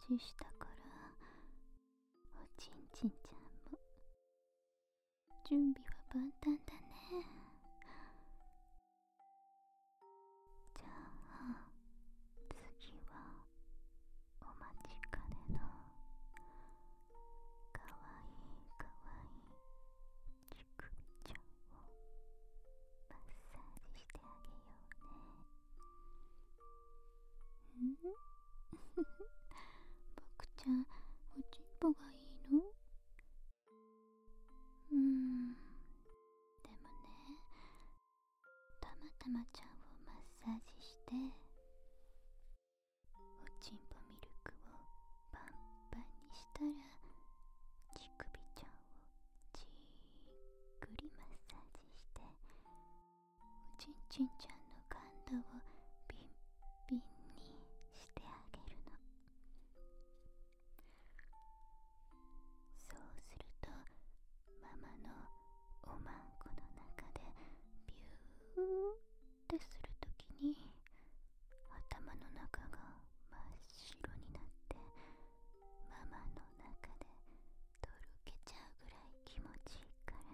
ジしたから、おちんちんちゃんも準備は万端だね。じゃあ次はお待ちかねのかわいいかわいい乳首ちゃんをマッサージしてあげようね。僕ちゃん、おちんぽがいいの？でもね、たまたまちゃんをマッサージしておちんぽミルクをパンパンにしたら、乳首ちゃんをじっくりマッサージして、おちんちんちゃんの感度をビンビンにしてあげるの。そうするとママのおまんこの中でビューってするときに、頭の中が真っ白になってママの中でとろけちゃうぐらい気持ちいいから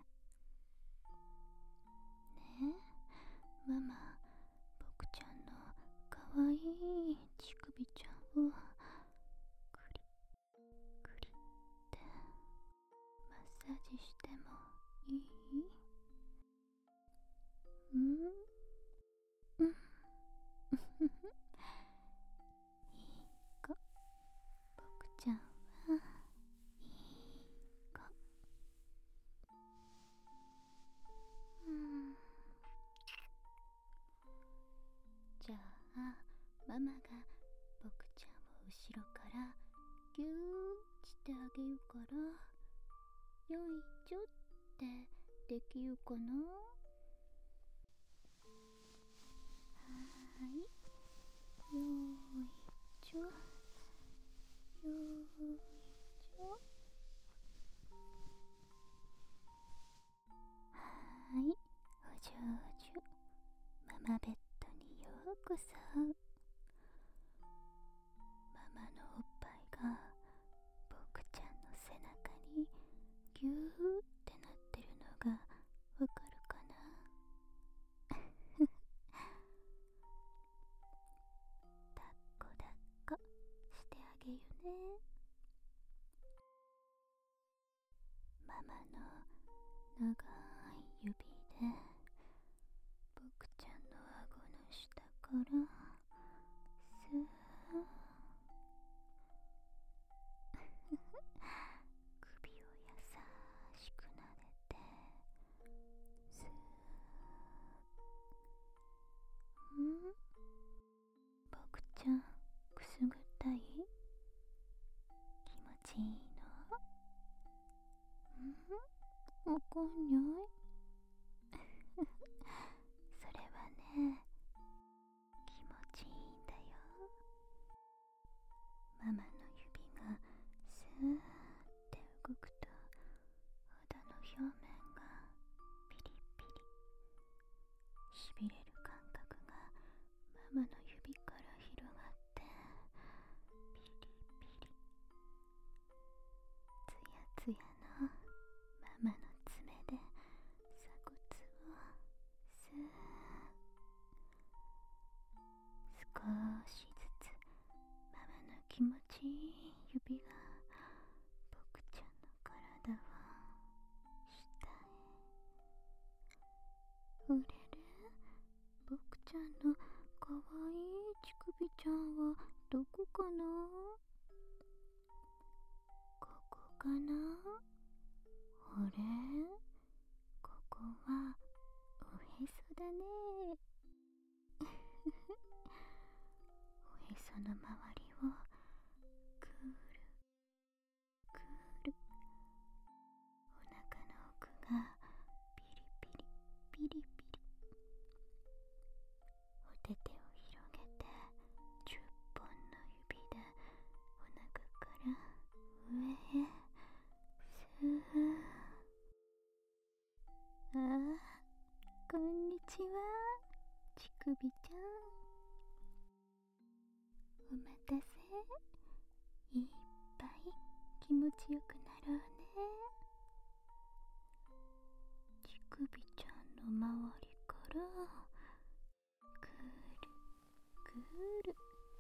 ね。えママ、僕ちゃんのかわいい乳首ちゃんをクリクリってマッサージしてもいい？うんいい子、僕ちゃんはいい子。じゃあママが僕ちゃんを後ろからギューしてあげるから、よいちょってできるかな？はい、よいちょ、よいちょ。はい、お上手。ママベッドにようこそ。ママのおっぱいが僕ちゃんの背中にギューってなってるのがわかるかな？抱っこ抱っこしてあげるね。ママの長い指で僕ちゃんの顎の下からスー首を優しく撫でて、スー僕ちゃんくすぐったい？気持ちいいの？わかんないそれはね、気持ちいいんだよ。ママの指がスーって動くと、肌の表面がピリピリ、しびれる感覚がママの指から広がって、ピリピリ、ツヤツヤのママの爪で鎖骨をスー、少しずつママの気持ちいい指が僕ちゃんの体を下へ。あれれ、僕ちゃんのかわいい乳首ちゃんはどこかな？ここかな？あれ？ここはおへそだね。おへその周りをくるくる、お腹の奥がピリピリピリピリ。お手手を広げて10本の指でお腹から上へスー。ああ、こんにちは、乳首ちゃん。お待たせ。いいる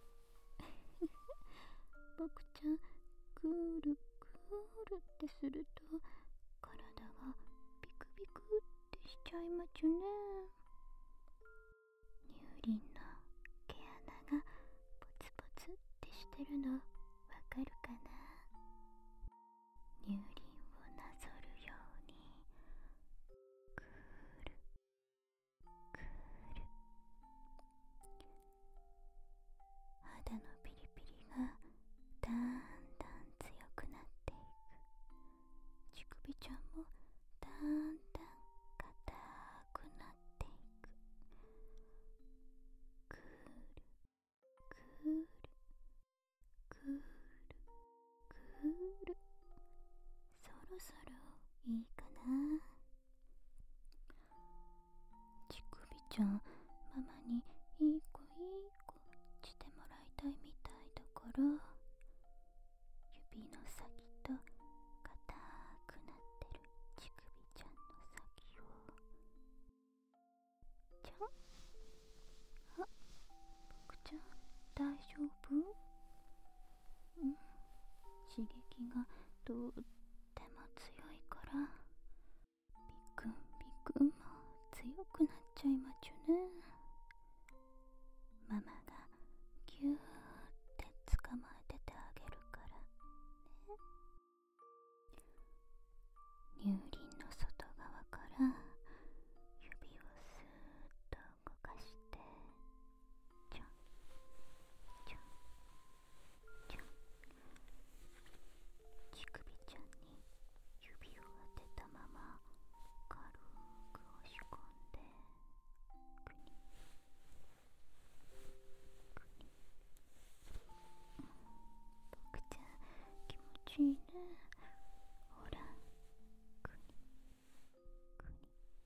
僕ちゃん、くるくるってすると体がビクビクってしちゃいまちゅね。乳輪の毛穴がポツポツってしてるのわかるかな。乳輪をなぞるようにくるくる、肌のピリピリがだんだん強くなっていく。乳首ちゃんもだんだん硬くなっていく。くるくるくるくる、そろそろいいかな。乳首ちゃん、ママにいい子いい子してもらいたいみたいだから、指の先と硬くなってる乳首ちゃんの先をちょん。あ、僕ちゃん大丈夫？うん、刺激がとっても強いからビクンビクンも強くなっちゃいまちゅね。ママがぎゅーって捕まえててあげるからね。乳輪の外側から指をスーッと動かしてちょんちょんちょん、乳首ちゃんに指を当てたまま軽く押し込んでくにくに、僕ちゃん気持ちいいね。ほら、くにくに。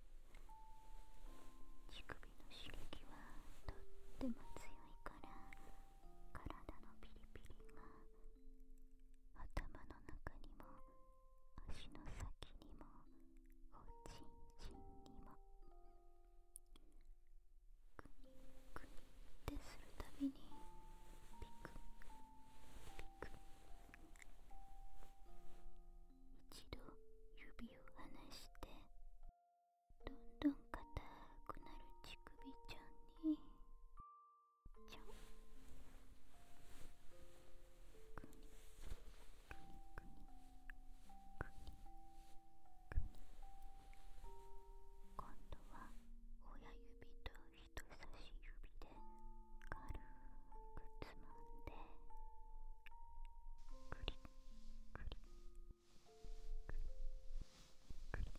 乳首の刺激はとっても強いから体のピリピリが頭の中にも足の先にもおちんちんにもくにくにってするたびにピクピク。一度指を離してどんどん硬くなる乳首ちゃんにちょんくにくにくにくにくに。今度は親指と人差し指で軽くつまんでクリクリクリクリ、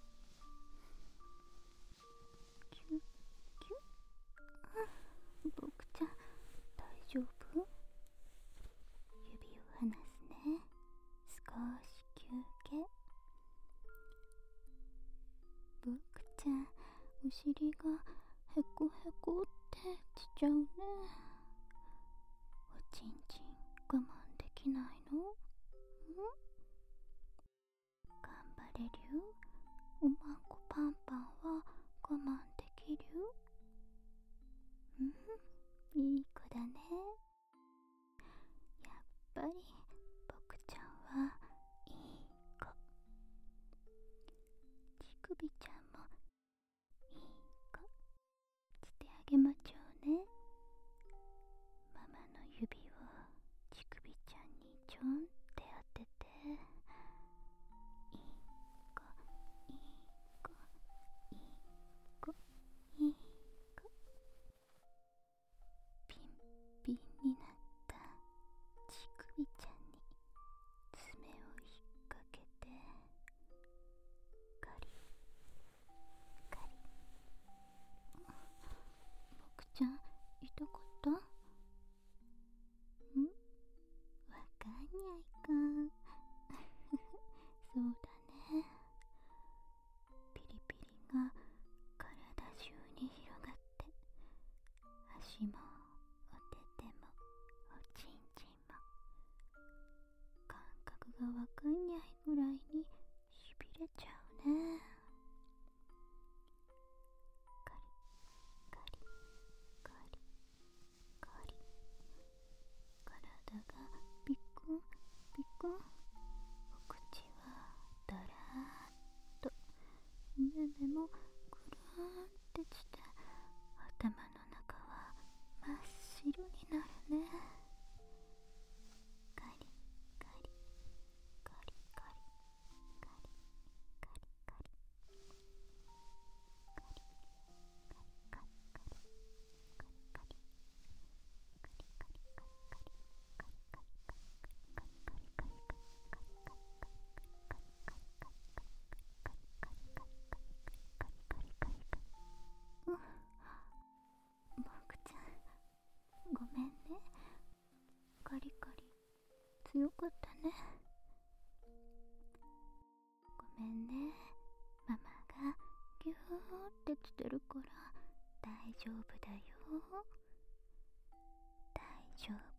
キュッキュッ。あ、僕ちゃん大丈夫？指を離すね。少し休憩。僕ちゃんお尻がへこへこってしちゃうね。おちんちん我慢できないの？ん？頑張れる？おまんこパンパンは我慢できる？うん、いい子だね。やっぱり僕ちゃんはいい子。乳首ちゃんもいい子してあげまちょうね。ママの指を乳首ちゃんにちょんって当てて、いい子いい子いい子いい子。ピンピンになった乳首ちゃんに爪を引っ掛けてガリガリ。僕ちゃん痛かった？ん？わかんにゃいかそうだね。ピリピリが体中に広がって足もお手手もおちんちんも感覚がわかんにゃいぐらいにしびれちゃうね。ガリガリガリガリね。ごめんね。ママがギューってしてるから大丈夫だよ。大丈夫。